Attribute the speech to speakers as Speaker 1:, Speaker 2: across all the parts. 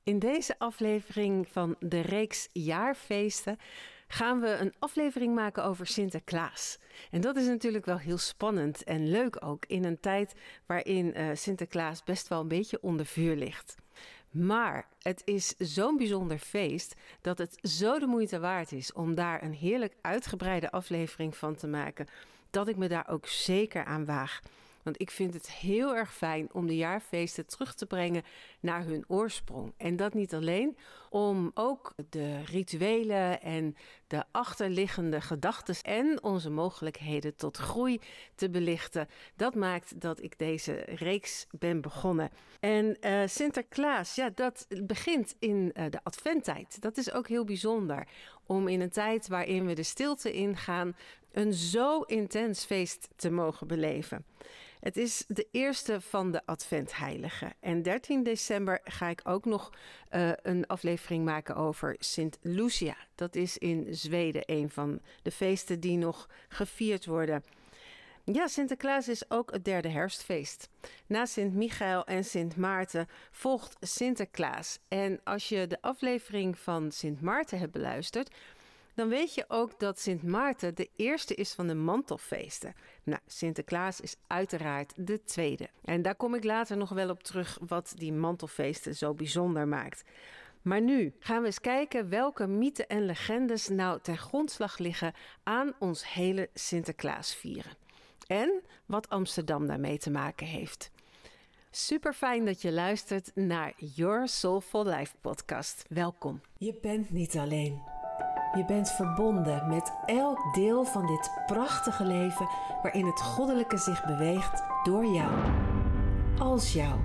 Speaker 1: In deze aflevering van de reeks Jaarfeesten gaan we een aflevering maken over Sinterklaas. En dat is natuurlijk wel heel spannend en leuk ook in een tijd waarin Sinterklaas best wel een beetje onder vuur ligt. Maar het is zo'n bijzonder feest dat het zo de moeite waard is om daar een heerlijk uitgebreide aflevering van te maken, dat ik me daar ook zeker aan waag. Want ik vind het heel erg fijn om de jaarfeesten terug te brengen naar hun oorsprong. En dat niet alleen, om ook de rituelen en de achterliggende gedachten en onze mogelijkheden tot groei te belichten. Dat maakt dat ik deze reeks ben begonnen. En Sinterklaas, ja, dat begint in de adventtijd. Dat is ook heel bijzonder. Om in een tijd waarin we de stilte ingaan, een zo intens feest te mogen beleven. Het is de eerste van de adventheiligen. En 13 december ga ik ook nog een aflevering maken over Sint Lucia. Dat is in Zweden een van de feesten die nog gevierd worden. Ja, Sinterklaas is ook het derde herfstfeest. Na Sint Michael en Sint Maarten volgt Sinterklaas. En als je de aflevering van Sint Maarten hebt beluisterd, dan weet je ook dat Sint Maarten de eerste is van de mantelfeesten. Nou, Sinterklaas is uiteraard de tweede. En daar kom ik later nog wel op terug wat die mantelfeesten zo bijzonder maakt. Maar nu gaan we eens kijken welke mythen en legendes nou ten grondslag liggen aan ons hele Sinterklaas vieren. En wat Amsterdam daarmee te maken heeft. Super fijn dat je luistert naar Your Soulful Life podcast. Welkom. Je bent niet alleen. Je bent verbonden met elk deel van dit prachtige leven waarin het goddelijke zich beweegt door jou. Als jou.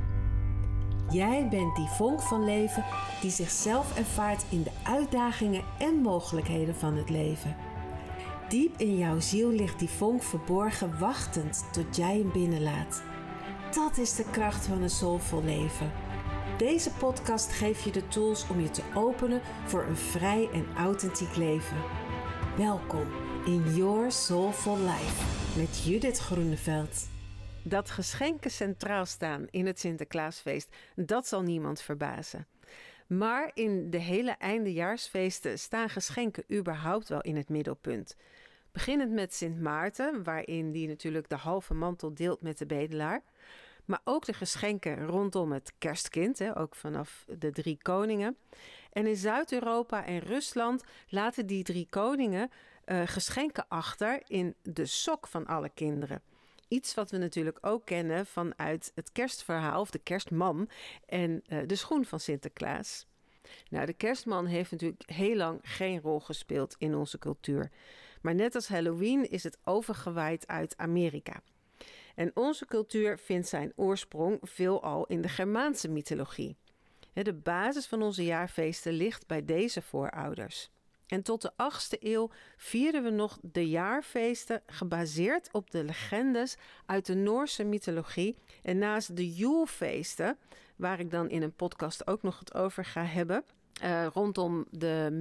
Speaker 1: Jij bent die vonk van leven die zichzelf ervaart in de uitdagingen en mogelijkheden van het leven. Diep in jouw ziel ligt die vonk verborgen, wachtend tot jij hem binnenlaat. Dat is de kracht van een soulvol leven. Deze podcast geeft je de tools om je te openen voor een vrij en authentiek leven. Welkom in Your Soulful Life met Judith Groeneveld. Dat geschenken centraal staan in het Sinterklaasfeest, dat zal niemand verbazen. Maar in de hele eindejaarsfeesten staan geschenken überhaupt wel in het middelpunt. Beginnend met Sint Maarten, waarin die natuurlijk de halve mantel deelt met de bedelaar. Maar ook de geschenken rondom het kerstkind, ook vanaf de 3 koningen. En in Zuid-Europa en Rusland laten die 3 koningen geschenken achter in de sok van alle kinderen. Iets wat we natuurlijk ook kennen vanuit het kerstverhaal of de kerstman en de schoen van Sinterklaas. Nou, de kerstman heeft natuurlijk heel lang geen rol gespeeld in onze cultuur. Maar net als Halloween is het overgewaaid uit Amerika. En onze cultuur vindt zijn oorsprong veelal in de Germaanse mythologie. De basis van onze jaarfeesten ligt bij deze voorouders. En tot de 8e eeuw vierden we nog de jaarfeesten gebaseerd op de legendes uit de Noorse mythologie. En naast de Joelfeesten, waar ik dan in een podcast ook nog het over ga hebben, rondom de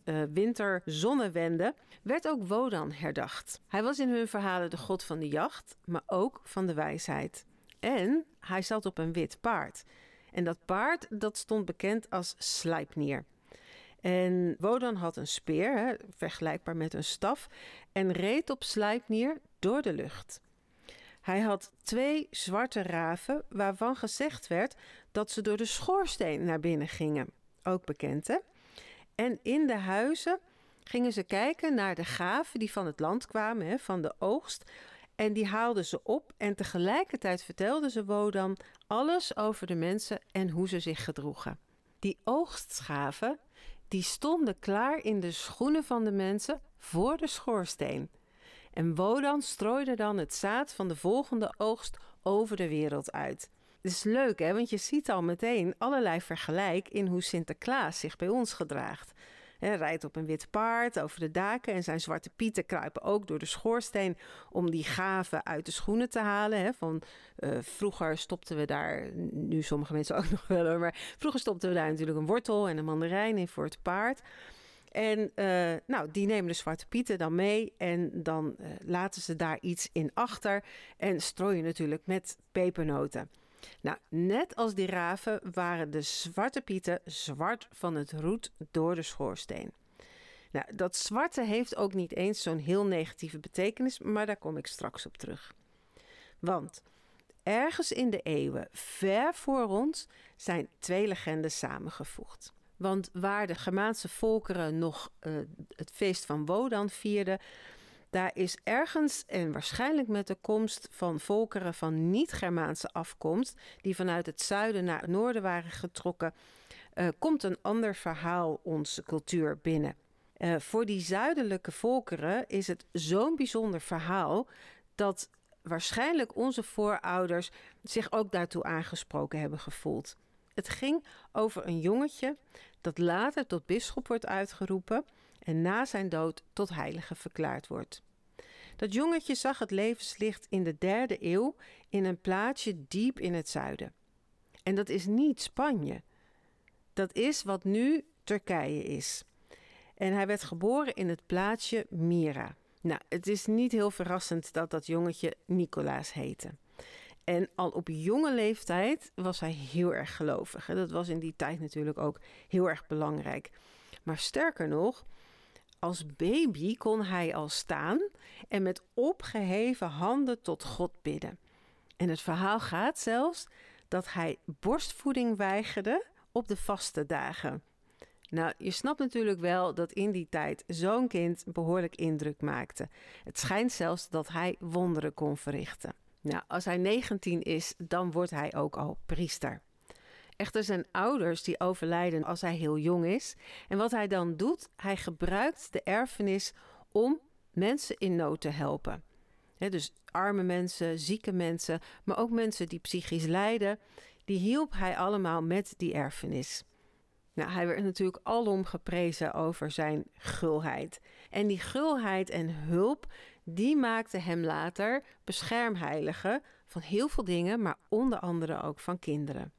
Speaker 1: midwinterzonnewende, werd ook Wodan herdacht. Hij was in hun verhalen de god van de jacht, maar ook van de wijsheid. En hij zat op een wit paard. En dat paard, dat stond bekend als Sleipnir. En Wodan had een speer, vergelijkbaar met een staf, en reed op Sleipnir door de lucht. Hij had 2 zwarte raven, waarvan gezegd werd dat ze door de schoorsteen naar binnen gingen. Ook bekend, hè? En in de huizen gingen ze kijken naar de gaven die van het land kwamen, van de oogst. En die haalden ze op en tegelijkertijd vertelden ze Wodan alles over de mensen en hoe ze zich gedroegen. Die oogstgaven, die stonden klaar in de schoenen van de mensen voor de schoorsteen. En Wodan strooide dan het zaad van de volgende oogst over de wereld uit. Het is leuk, hè? Want je ziet al meteen allerlei vergelijk in hoe Sinterklaas zich bij ons gedraagt. Hij rijdt op een wit paard over de daken en zijn zwarte pieten kruipen ook door de schoorsteen om die gaven uit de schoenen te halen. Vroeger stopten we daar, nu sommige mensen ook nog wel, maar vroeger stopten we daar natuurlijk een wortel en een mandarijn in voor het paard. En die nemen de zwarte pieten dan mee en dan laten ze daar iets in achter en strooien natuurlijk met pepernoten. Nou, net als die raven waren de zwarte pieten zwart van het roet door de schoorsteen. Nou, dat zwarte heeft ook niet eens zo'n heel negatieve betekenis, maar daar kom ik straks op terug. Want ergens in de eeuwen, ver voor ons, zijn twee legendes samengevoegd. Want waar de Germaanse volkeren nog het feest van Wodan vierden, daar is ergens, en waarschijnlijk met de komst van volkeren van niet-Germaanse afkomst, die vanuit het zuiden naar het noorden waren getrokken, komt een ander verhaal onze cultuur binnen. Voor die zuidelijke volkeren is het zo'n bijzonder verhaal dat waarschijnlijk onze voorouders zich ook daartoe aangesproken hebben gevoeld. Het ging over een jongetje dat later tot bisschop wordt uitgeroepen en na zijn dood tot heilige verklaard wordt. Dat jongetje zag het levenslicht in de 3e eeuw in een plaatsje diep in het zuiden. En dat is niet Spanje. Dat is wat nu Turkije is. En hij werd geboren in het plaatsje Myra. Nou, het is niet heel verrassend dat dat jongetje Nicolaas heette. En al op jonge leeftijd was hij heel erg gelovig. Dat was in die tijd natuurlijk ook heel erg belangrijk. Maar sterker nog, als baby kon hij al staan en met opgeheven handen tot God bidden. En het verhaal gaat zelfs dat hij borstvoeding weigerde op de vaste dagen. Nou, je snapt natuurlijk wel dat in die tijd zo'n kind behoorlijk indruk maakte. Het schijnt zelfs dat hij wonderen kon verrichten. Nou, als hij 19 is, dan wordt hij ook al priester. Echter zijn ouders die overlijden als hij heel jong is. En wat hij dan doet, hij gebruikt de erfenis om mensen in nood te helpen. Dus arme mensen, zieke mensen, maar ook mensen die psychisch lijden, die hielp hij allemaal met die erfenis. Nou, hij werd natuurlijk alom geprezen over zijn gulheid. En die gulheid en hulp, die maakte hem later beschermheilige van heel veel dingen, maar onder andere ook van kinderen.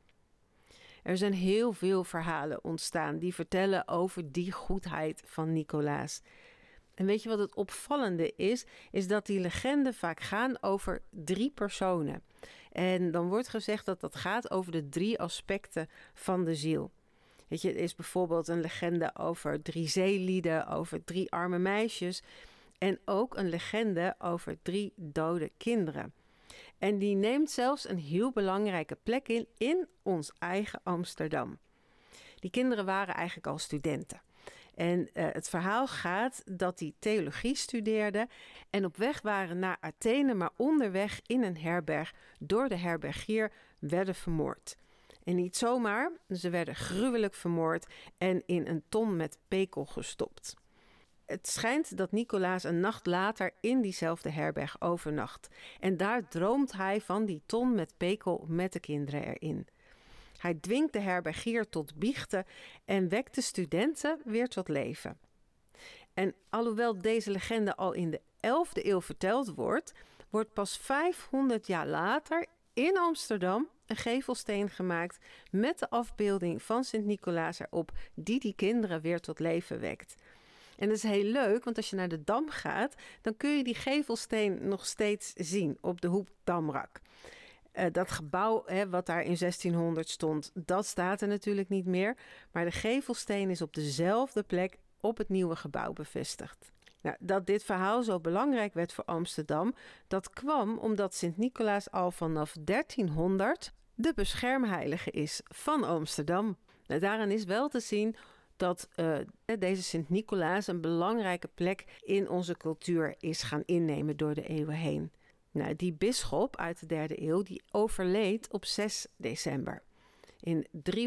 Speaker 1: Er zijn heel veel verhalen ontstaan die vertellen over die goedheid van Nicolaas. En weet je wat het opvallende is? Is dat die legenden vaak gaan over 3 personen. En dan wordt gezegd dat dat gaat over de 3 aspecten van de ziel. Weet je, er is bijvoorbeeld een legende over 3 zeelieden, over 3 arme meisjes. En ook een legende over 3 dode kinderen. En die neemt zelfs een heel belangrijke plek in ons eigen Amsterdam. Die kinderen waren eigenlijk al studenten. En het verhaal gaat dat die theologie studeerden en op weg waren naar Athene, maar onderweg in een herberg door de herbergier werden vermoord. En niet zomaar, ze werden gruwelijk vermoord en in een ton met pekel gestopt. Het schijnt dat Nicolaas een nacht later in diezelfde herberg overnacht. En daar droomt hij van die ton met pekel met de kinderen erin. Hij dwingt de herbergier tot biechten en wekt de studenten weer tot leven. En alhoewel deze legende al in de 11e eeuw verteld wordt, wordt pas 500 jaar later in Amsterdam een gevelsteen gemaakt met de afbeelding van Sint-Nicolaas erop, die kinderen weer tot leven wekt. En dat is heel leuk, want als je naar de Dam gaat, dan kun je die gevelsteen nog steeds zien op de Hoek Damrak. Dat gebouw wat daar in 1600 stond, dat staat er natuurlijk niet meer. Maar de gevelsteen is op dezelfde plek op het nieuwe gebouw bevestigd. Nou, dat dit verhaal zo belangrijk werd voor Amsterdam, dat kwam omdat Sint-Nicolaas al vanaf 1300 de beschermheilige is van Amsterdam. Nou, daarin is wel te zien dat deze Sint-Nicolaas een belangrijke plek in onze cultuur is gaan innemen door de eeuwen heen. Nou, die bisschop uit de 3e eeuw die overleed op 6 december in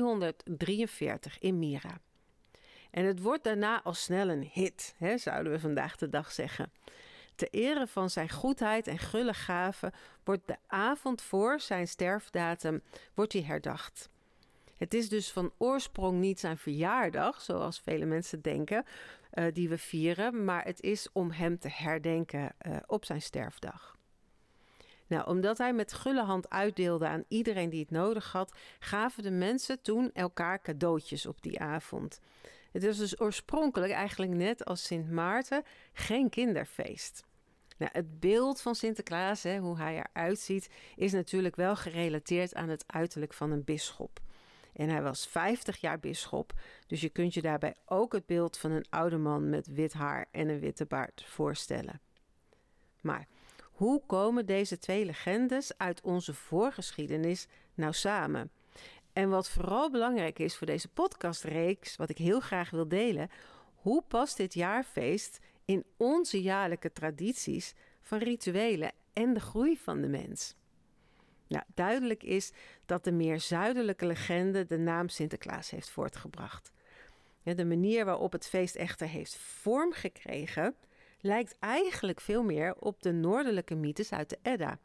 Speaker 1: 343 in Myra. En het wordt daarna al snel een hit, zouden we vandaag de dag zeggen. Ter ere van zijn goedheid en gulle gaven wordt de avond voor zijn sterfdatum wordt hij herdacht. Het is dus van oorsprong niet zijn verjaardag, zoals vele mensen denken, die we vieren, maar het is om hem te herdenken op zijn sterfdag. Nou, omdat hij met gulle hand uitdeelde aan iedereen die het nodig had, gaven de mensen toen elkaar cadeautjes op die avond. Het is dus oorspronkelijk eigenlijk net als Sint Maarten geen kinderfeest. Nou, het beeld van Sinterklaas, hoe hij eruit ziet, is natuurlijk wel gerelateerd aan het uiterlijk van een bisschop. En hij was 50 jaar bisschop, dus je kunt je daarbij ook het beeld van een oude man met wit haar en een witte baard voorstellen. Maar hoe komen deze twee legendes uit onze voorgeschiedenis nou samen? En wat vooral belangrijk is voor deze podcastreeks, wat ik heel graag wil delen, hoe past dit jaarfeest in onze jaarlijke tradities van rituelen en de groei van de mens? Nou, duidelijk is dat de meer zuidelijke legende de naam Sinterklaas heeft voortgebracht. De manier waarop het feest echter heeft vorm gekregen, lijkt eigenlijk veel meer op de noordelijke mythes uit de Edda.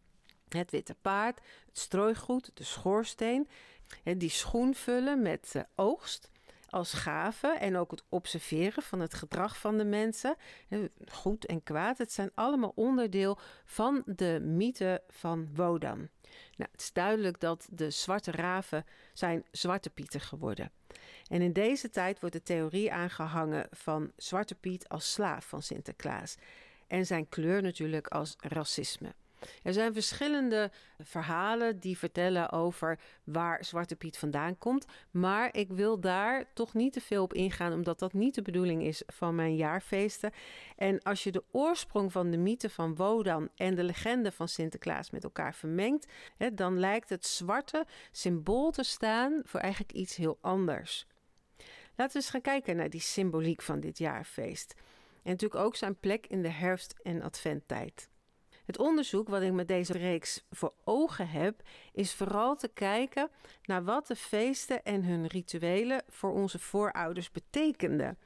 Speaker 1: Het witte paard, het strooigoed, de schoorsteen, die schoen vullen met oogst als gave en ook het observeren van het gedrag van de mensen, goed en kwaad, het zijn allemaal onderdeel van de mythe van Wodan. Nou, het is duidelijk dat de zwarte raven zijn Zwarte Pieten geworden. En in deze tijd wordt de theorie aangehangen van Zwarte Piet als slaaf van Sinterklaas. En zijn kleur natuurlijk als racisme. Er zijn verschillende verhalen die vertellen over waar Zwarte Piet vandaan komt. Maar ik wil daar toch niet te veel op ingaan, omdat dat niet de bedoeling is van mijn jaarfeesten. En als je de oorsprong van de mythe van Wodan en de legende van Sinterklaas met elkaar vermengt, dan lijkt het zwarte symbool te staan voor eigenlijk iets heel anders. Laten we eens gaan kijken naar die symboliek van dit jaarfeest. En natuurlijk ook zijn plek in de herfst- en adventtijd. Het onderzoek wat ik met deze reeks voor ogen heb, is vooral te kijken naar wat de feesten en hun rituelen voor onze voorouders betekenden.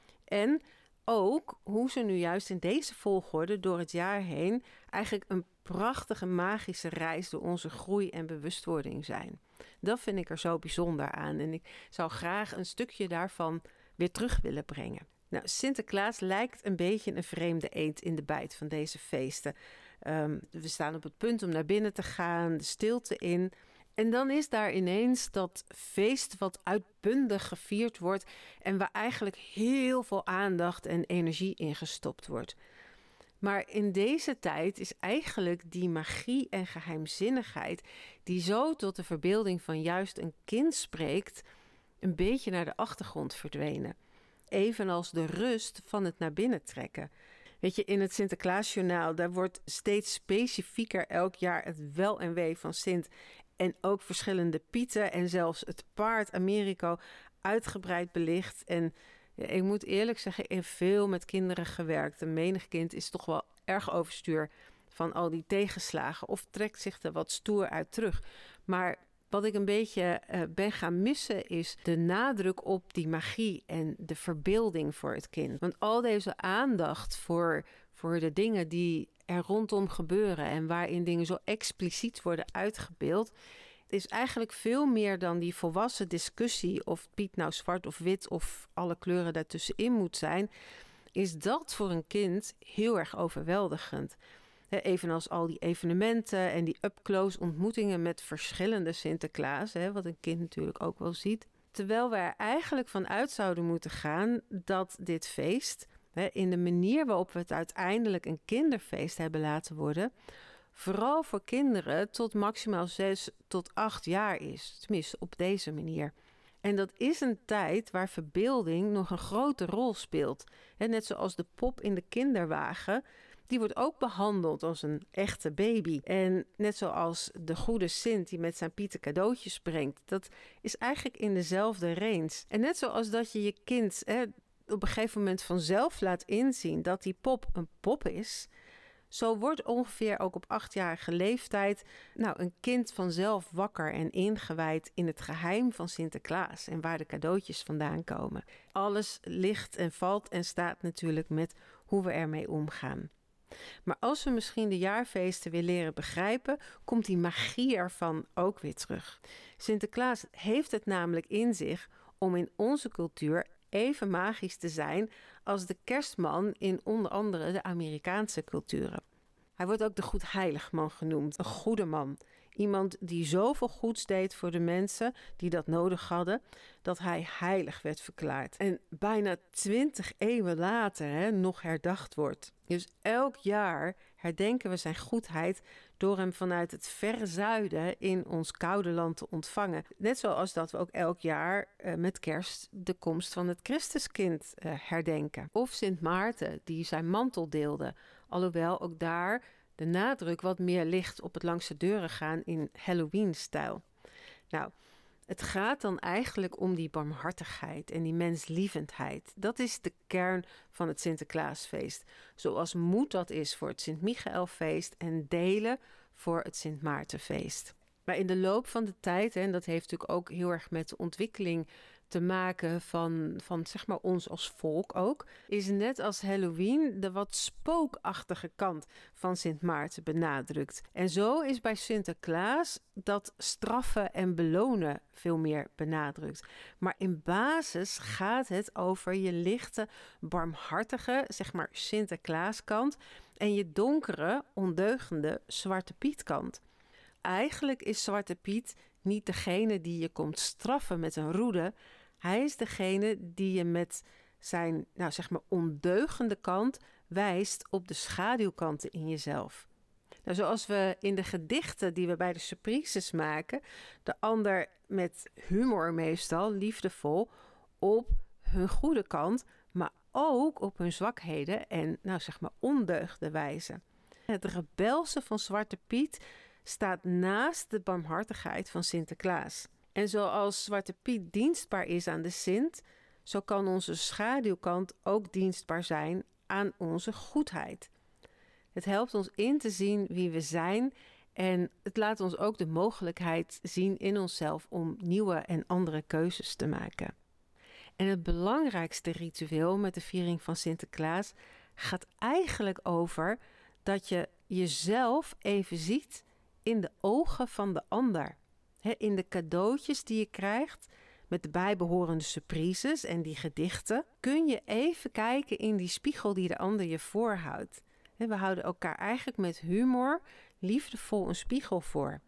Speaker 1: En ook hoe ze nu juist in deze volgorde door het jaar heen eigenlijk een prachtige magische reis door onze groei en bewustwording zijn. Dat vind ik er zo bijzonder aan en ik zou graag een stukje daarvan weer terug willen brengen. Nou, Sinterklaas lijkt een beetje een vreemde eend in de bijt van deze feesten. We staan op het punt om naar binnen te gaan, de stilte in. En dan is daar ineens dat feest wat uitbundig gevierd wordt en waar eigenlijk heel veel aandacht en energie in gestopt wordt. Maar in deze tijd is eigenlijk die magie en geheimzinnigheid die zo tot de verbeelding van juist een kind spreekt, een beetje naar de achtergrond verdwenen. Evenals de rust van het naar binnen trekken. Weet je, in het Sinterklaasjournaal, daar wordt steeds specifieker elk jaar het wel en wee van Sint. En ook verschillende pieten en zelfs het paard Americo uitgebreid belicht. En ja, ik moet eerlijk zeggen, ik heb veel met kinderen gewerkt. En menig kind is toch wel erg overstuur van al die tegenslagen. Of trekt zich er wat stoer uit terug. Maar wat ik een beetje ben gaan missen is de nadruk op die magie en de verbeelding voor het kind. Want al deze aandacht voor de dingen die er rondom gebeuren en waarin dingen zo expliciet worden uitgebeeld, is eigenlijk veel meer dan die volwassen discussie of Piet nou zwart of wit of alle kleuren daartussenin moet zijn, is dat voor een kind heel erg overweldigend. Evenals al die evenementen en die up-close ontmoetingen met verschillende Sinterklaas, wat een kind natuurlijk ook wel ziet. Terwijl we er eigenlijk van uit zouden moeten gaan dat dit feest, in de manier waarop we het uiteindelijk een kinderfeest hebben laten worden, vooral voor kinderen tot maximaal 6 tot 8 jaar is. Tenminste, op deze manier. En dat is een tijd waar verbeelding nog een grote rol speelt. Net zoals de pop in de kinderwagen, die wordt ook behandeld als een echte baby. En net zoals de goede Sint die met zijn Pieten cadeautjes brengt, dat is eigenlijk in dezelfde range. En net zoals dat je je kind op een gegeven moment vanzelf laat inzien dat die pop een pop is, zo wordt ongeveer ook op 8-jarige leeftijd een kind vanzelf wakker en ingewijd in het geheim van Sinterklaas en waar de cadeautjes vandaan komen. Alles ligt en valt en staat natuurlijk met hoe we ermee omgaan. Maar als we misschien de jaarfeesten weer leren begrijpen, komt die magie ervan ook weer terug. Sinterklaas heeft het namelijk in zich om in onze cultuur even magisch te zijn als de kerstman in onder andere de Amerikaanse culturen. Hij wordt ook de goedheiligman genoemd, een goede man. Iemand die zoveel goeds deed voor de mensen die dat nodig hadden, dat hij heilig werd verklaard. En bijna 20 eeuwen later nog herdacht wordt. Dus elk jaar herdenken we zijn goedheid door hem vanuit het verre zuiden in ons koude land te ontvangen. Net zoals dat we ook elk jaar met kerst de komst van het Christuskind herdenken. Of Sint Maarten die zijn mantel deelde, alhoewel ook daar de nadruk wat meer ligt op het langs de deuren gaan in Halloween-stijl. Nou, het gaat dan eigenlijk om die barmhartigheid en die menslievendheid. Dat is de kern van het Sinterklaasfeest. Zoals moed dat is voor het Sint-Michaelfeest en delen voor het Sint-Maartenfeest. Maar in de loop van de tijd, en dat heeft natuurlijk ook heel erg met de ontwikkeling te maken van zeg maar ons als volk ook, is net als Halloween de wat spookachtige kant van Sint Maarten benadrukt. En zo is bij Sinterklaas dat straffen en belonen veel meer benadrukt. Maar in basis gaat het over je lichte, barmhartige, zeg maar Sinterklaaskant en je donkere, ondeugende Zwarte Pietkant. Eigenlijk is Zwarte Piet niet degene die je komt straffen met een roede. Hij is degene die je met zijn, zeg maar ondeugende kant wijst op de schaduwkanten in jezelf. Nou, zoals we in de gedichten die we bij de surprises maken, de ander met humor meestal, liefdevol, op hun goede kant, maar ook op hun zwakheden en zeg maar ondeugden wijzen. Het rebelse van Zwarte Piet staat naast de barmhartigheid van Sinterklaas. En zoals Zwarte Piet dienstbaar is aan de Sint, zo kan onze schaduwkant ook dienstbaar zijn aan onze goedheid. Het helpt ons in te zien wie we zijn en het laat ons ook de mogelijkheid zien in onszelf om nieuwe en andere keuzes te maken. En het belangrijkste ritueel met de viering van Sinterklaas gaat eigenlijk over dat je jezelf even ziet in de ogen van de ander. In de cadeautjes die je krijgt, met de bijbehorende surprises en die gedichten, kun je even kijken in die spiegel die de ander je voorhoudt. We houden elkaar eigenlijk met humor, liefdevol een spiegel voor.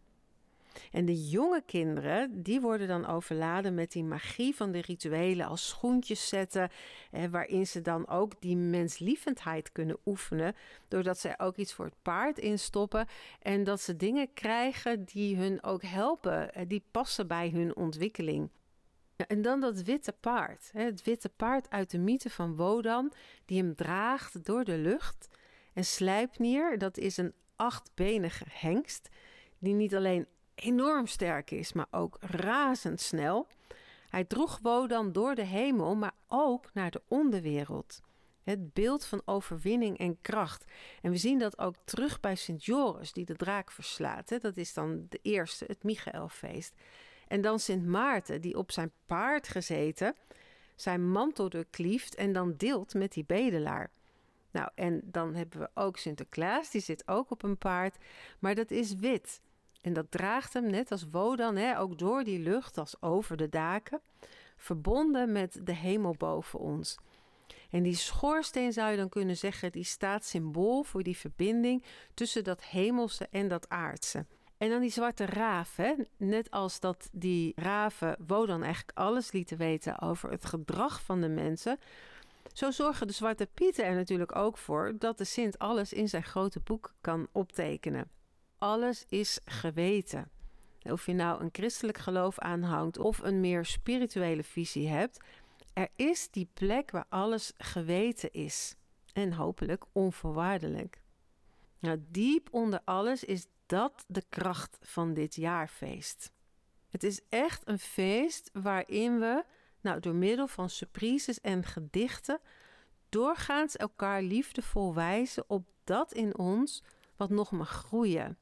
Speaker 1: En de jonge kinderen, die worden dan overladen met die magie van de rituelen als schoentjes zetten, waarin ze dan ook die menslievendheid kunnen oefenen, doordat ze er ook iets voor het paard instoppen en dat ze dingen krijgen die hun ook helpen, die passen bij hun ontwikkeling. En dan dat witte paard, het witte paard uit de mythe van Wodan, die hem draagt door de lucht. En Sleipnir, dat is een 8-benige hengst, die niet alleen enorm sterk is, maar ook razendsnel. Hij droeg Wodan door de hemel, maar ook naar de onderwereld. Het beeld van overwinning en kracht. En we zien dat ook terug bij Sint Joris, die de draak verslaat. Dat is dan de eerste, het Michaelfeest. En dan Sint Maarten, die op zijn paard gezeten zijn mantel doorklieft en dan deelt met die bedelaar. Nou, en dan hebben we ook Sinterklaas, die zit ook op een paard, maar dat is wit. En dat draagt hem, net als Wodan, ook door die lucht als over de daken, verbonden met de hemel boven ons. En die schoorsteen zou je dan kunnen zeggen, die staat symbool voor die verbinding tussen dat hemelse en dat aardse. En dan die zwarte raaf, net als dat die raven Wodan eigenlijk alles lieten weten over het gedrag van de mensen, zo zorgen de Zwarte Pieten er natuurlijk ook voor dat de Sint alles in zijn grote boek kan optekenen. Alles is geweten. Of je nou een christelijk geloof aanhangt of een meer spirituele visie hebt, er is die plek waar alles geweten is. En hopelijk onvoorwaardelijk. Nou, diep onder alles is dat de kracht van dit jaarfeest. Het is echt een feest waarin we, door middel van surprises en gedichten, doorgaans elkaar liefdevol wijzen op dat in ons wat nog mag groeien.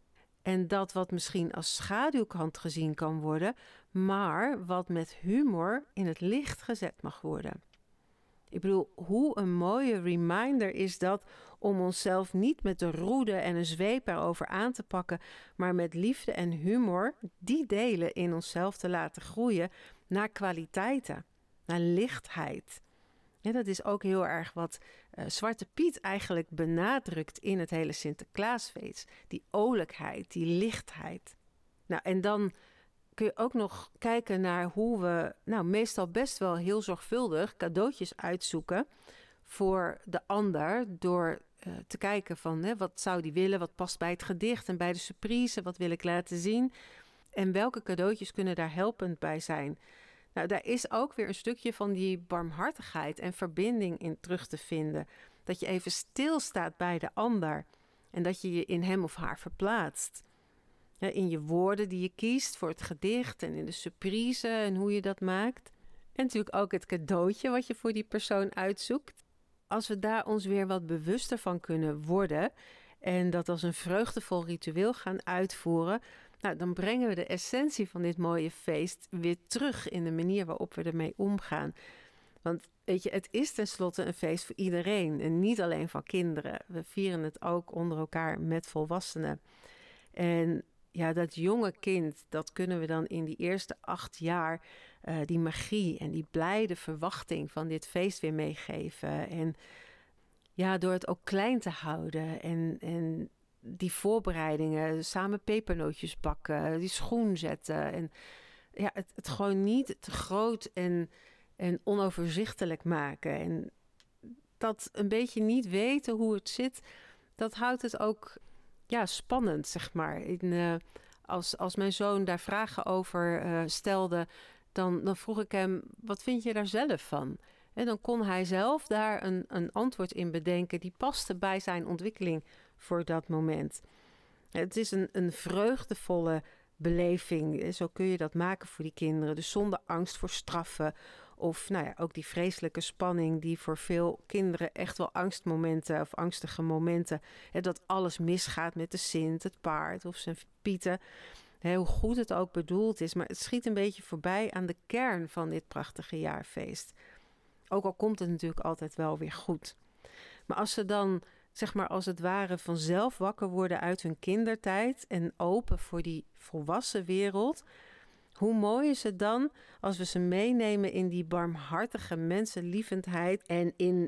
Speaker 1: En dat wat misschien als schaduwkant gezien kan worden, maar wat met humor in het licht gezet mag worden. Ik bedoel, hoe een mooie reminder is dat om onszelf niet met de roede en een zweep erover aan te pakken, maar met liefde en humor die delen in onszelf te laten groeien naar kwaliteiten, naar lichtheid. Ja, dat is ook heel erg wat Zwarte Piet eigenlijk benadrukt in het hele Sinterklaasfeest. Die olijkheid, die lichtheid. Nou, en dan kun je ook nog kijken naar hoe we meestal best wel heel zorgvuldig cadeautjes uitzoeken voor de ander door te kijken van wat zou die willen, wat past bij het gedicht en bij de surprise, wat wil ik laten zien en welke cadeautjes kunnen daar helpend bij zijn. Nou, daar is ook weer een stukje van die barmhartigheid en verbinding in terug te vinden. Dat je even stilstaat bij de ander en dat je je in hem of haar verplaatst. In je woorden die je kiest voor het gedicht en in de surprise en hoe je dat maakt. En natuurlijk ook het cadeautje wat je voor die persoon uitzoekt. Als we daar ons weer wat bewuster van kunnen worden en dat als een vreugdevol ritueel gaan uitvoeren, dan brengen we de essentie van dit mooie feest weer terug in de manier waarop we ermee omgaan. Want weet je, het is tenslotte een feest voor iedereen en niet alleen van kinderen. We vieren het ook onder elkaar met volwassenen. En ja, dat jonge kind, dat kunnen we dan in die eerste 8 jaar die magie en die blijde verwachting van dit feest weer meegeven. En ja, door het ook klein te houden en die voorbereidingen, samen pepernootjes bakken, die schoen zetten. En ja, het gewoon niet te groot en onoverzichtelijk maken. En dat een beetje niet weten hoe het zit, dat houdt het ook spannend, zeg maar. Als mijn zoon daar vragen over stelde, dan vroeg ik hem, wat vind je daar zelf van? En dan kon hij zelf daar een antwoord in bedenken die paste bij zijn ontwikkeling voor dat moment. Het is een vreugdevolle beleving. Zo kun je dat maken voor die kinderen. Dus zonder angst voor straffen. Of ook die vreselijke spanning die voor veel kinderen echt wel angstmomenten of angstige momenten. Dat alles misgaat met de Sint, het paard of zijn Pieten. Hoe goed het ook bedoeld is. Maar het schiet een beetje voorbij aan de kern van dit prachtige jaarfeest. Ook al komt het natuurlijk altijd wel weer goed. Maar als ze dan, zeg maar als het ware, vanzelf wakker worden uit hun kindertijd en open voor die volwassen wereld, hoe mooi is het dan als we ze meenemen in die barmhartige mensenlievendheid en in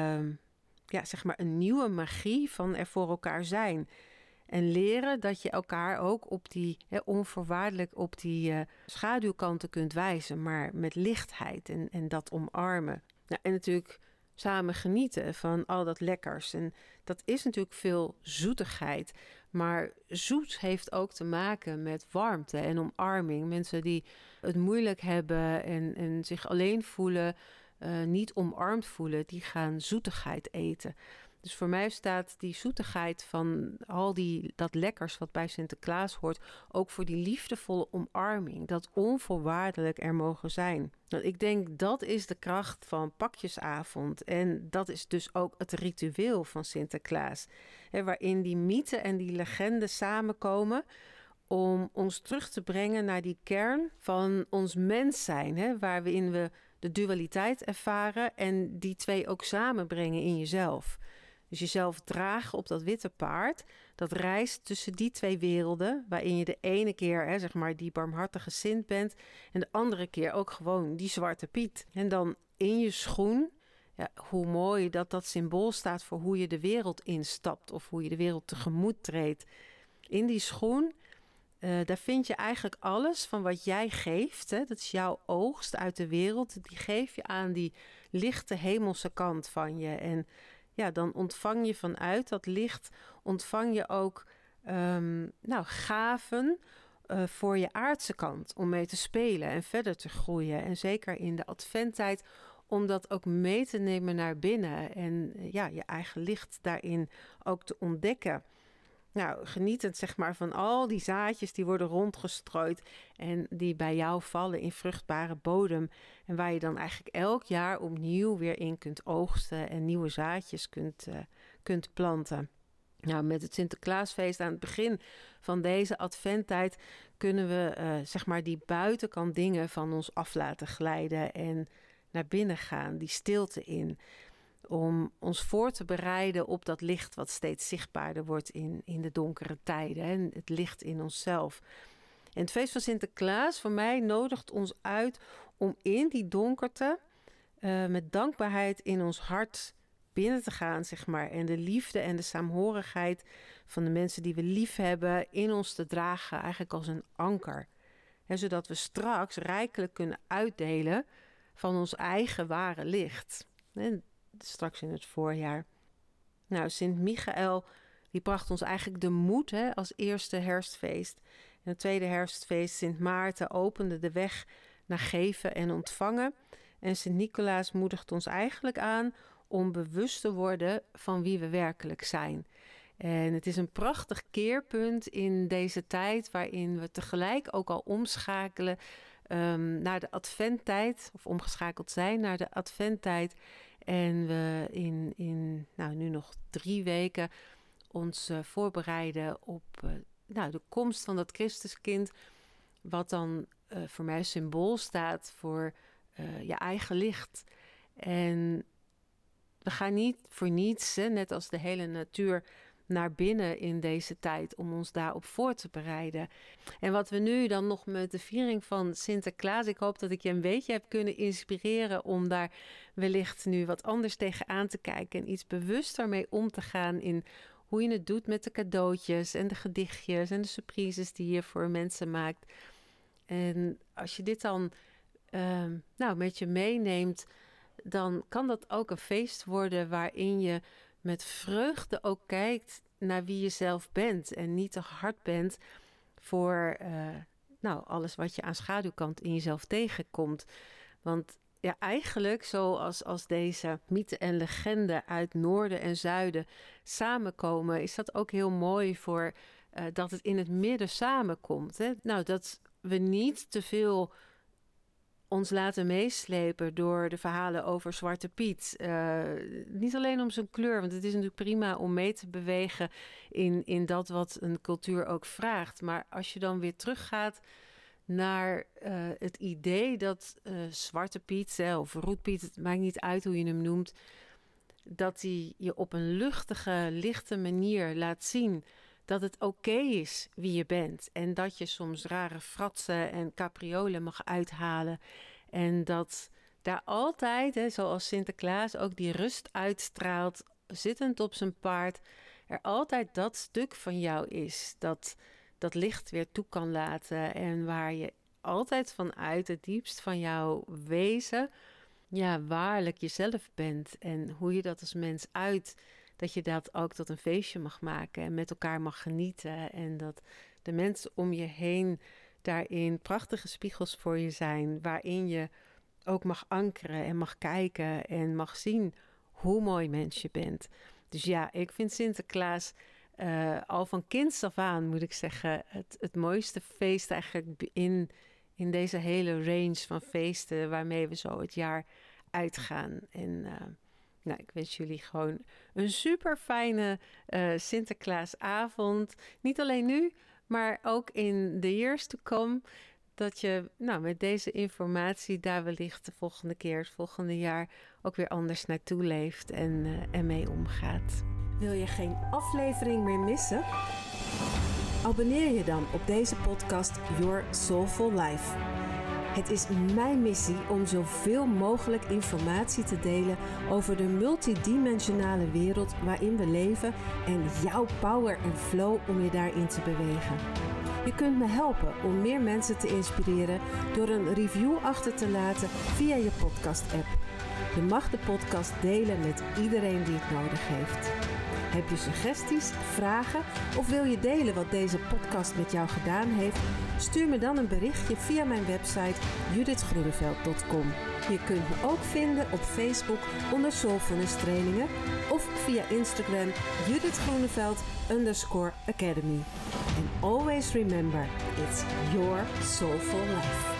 Speaker 1: zeg maar een nieuwe magie van er voor elkaar zijn. En leren dat je elkaar ook op die onvoorwaardelijk op die schaduwkanten kunt wijzen, maar met lichtheid en dat omarmen. Nou, en natuurlijk samen genieten van al dat lekkers. En dat is natuurlijk veel zoetigheid. Maar zoet heeft ook te maken met warmte en omarming. Mensen die het moeilijk hebben en zich alleen voelen, niet omarmd voelen, die gaan zoetigheid eten. Dus voor mij staat die zoetigheid van al dat lekkers wat bij Sinterklaas hoort, ook voor die liefdevolle omarming, dat onvoorwaardelijk er mogen zijn. Nou, ik denk dat is de kracht van Pakjesavond en dat is dus ook het ritueel van Sinterklaas, waarin die mythe en die legende samenkomen om ons terug te brengen naar die kern van ons mens zijn, waarin we de dualiteit ervaren en die twee ook samenbrengen in jezelf. Dus jezelf dragen op dat witte paard, dat reist tussen die twee werelden, waarin je de ene keer zeg maar die barmhartige Sint bent en de andere keer ook gewoon die Zwarte Piet. En dan in je schoen, hoe mooi dat symbool staat voor hoe je de wereld instapt of hoe je de wereld tegemoet treedt. In die schoen, daar vind je eigenlijk alles van wat jij geeft. Dat is jouw oogst uit de wereld. Die geef je aan die lichte hemelse kant van je. En dan ontvang je vanuit dat licht, ontvang je ook gaven voor je aardse kant. Om mee te spelen en verder te groeien. En zeker in de adventtijd, om dat ook mee te nemen naar binnen. En je eigen licht daarin ook te ontdekken. Nou, genietend zeg maar van al die zaadjes die worden rondgestrooid en die bij jou vallen in vruchtbare bodem. En waar je dan eigenlijk elk jaar opnieuw weer in kunt oogsten en nieuwe zaadjes kunt planten. Nou, met het Sinterklaasfeest aan het begin van deze adventtijd kunnen we zeg maar die buitenkant dingen van ons af laten glijden en naar binnen gaan, die stilte in. Om ons voor te bereiden op dat licht wat steeds zichtbaarder wordt in de donkere tijden. En het licht in onszelf. En het feest van Sinterklaas voor mij nodigt ons uit om in die donkerte met dankbaarheid in ons hart binnen te gaan, zeg maar. En de liefde en de saamhorigheid van de mensen die we lief hebben in ons te dragen, eigenlijk als een anker. Zodat we straks rijkelijk kunnen uitdelen van ons eigen ware licht. Straks in het voorjaar. Nou, Sint Michael, die bracht ons eigenlijk de moed als eerste herfstfeest. En het tweede herfstfeest, Sint Maarten, opende de weg naar geven en ontvangen. En Sint Nicolaas moedigt ons eigenlijk aan om bewust te worden van wie we werkelijk zijn. En het is een prachtig keerpunt in deze tijd waarin we tegelijk ook al omschakelen naar de adventtijd, of omgeschakeld zijn naar de adventtijd. En we in nu nog 3 weken ons voorbereiden op de komst van dat Christuskind, wat dan voor mij symbool staat voor je eigen licht. En we gaan niet voor niets, net als de hele natuur, naar binnen in deze tijd om ons daarop voor te bereiden. En wat we nu dan nog met de viering van Sinterklaas, ik hoop dat ik je een beetje heb kunnen inspireren om daar wellicht nu wat anders tegenaan te kijken en iets bewuster mee om te gaan in hoe je het doet met de cadeautjes en de gedichtjes en de surprises die je voor mensen maakt. En als je dit dan met je meeneemt, dan kan dat ook een feest worden waarin je met vreugde ook kijkt naar wie je zelf bent. En niet te hard bent voor alles wat je aan schaduwkant in jezelf tegenkomt. Want ja, eigenlijk zoals deze mythe en legende uit noorden en zuiden samenkomen, is dat ook heel mooi voor dat het in het midden samenkomt. Hè? Nou, dat we niet te veel ons laten meeslepen door de verhalen over Zwarte Piet. Niet alleen om zijn kleur, want het is natuurlijk prima om mee te bewegen in dat wat een cultuur ook vraagt. Maar als je dan weer teruggaat naar het idee dat Zwarte Piet of Roetpiet, het maakt niet uit hoe je hem noemt, dat hij je op een luchtige, lichte manier laat zien dat het oké is wie je bent. En dat je soms rare fratsen en capriolen mag uithalen. En dat daar altijd, zoals Sinterklaas ook die rust uitstraalt, zittend op zijn paard, er altijd dat stuk van jou is dat licht weer toe kan laten. En waar je altijd vanuit het diepst van jouw wezen waarlijk jezelf bent. En hoe je dat als mens uit, dat je dat ook tot een feestje mag maken en met elkaar mag genieten. En dat de mensen om je heen daarin prachtige spiegels voor je zijn, waarin je ook mag ankeren en mag kijken en mag zien hoe mooi mens je bent. Dus ja, ik vind Sinterklaas al van kinds af aan, moet ik zeggen, het mooiste feest eigenlijk in deze hele range van feesten waarmee we zo het jaar uitgaan. En ik wens jullie gewoon een super fijne Sinterklaasavond. Niet alleen nu, maar ook in the years to come. Dat je met deze informatie daar wellicht de volgende keer, het volgende jaar, ook weer anders naartoe leeft en mee omgaat.
Speaker 2: Wil je geen aflevering meer missen? Abonneer je dan op deze podcast Your Soulful Life. Het is mijn missie om zoveel mogelijk informatie te delen over de multidimensionale wereld waarin we leven en jouw power en flow om je daarin te bewegen. Je kunt me helpen om meer mensen te inspireren door een review achter te laten via je podcast-app. Je mag de podcast delen met iedereen die het nodig heeft. Heb je suggesties, vragen of wil je delen wat deze podcast met jou gedaan heeft? Stuur me dan een berichtje via mijn website judithgroeneveld.com. Je kunt me ook vinden op Facebook onder Soulfulness Trainingen of via Instagram judithgroeneveld_academy. And always remember, it's your soulful life.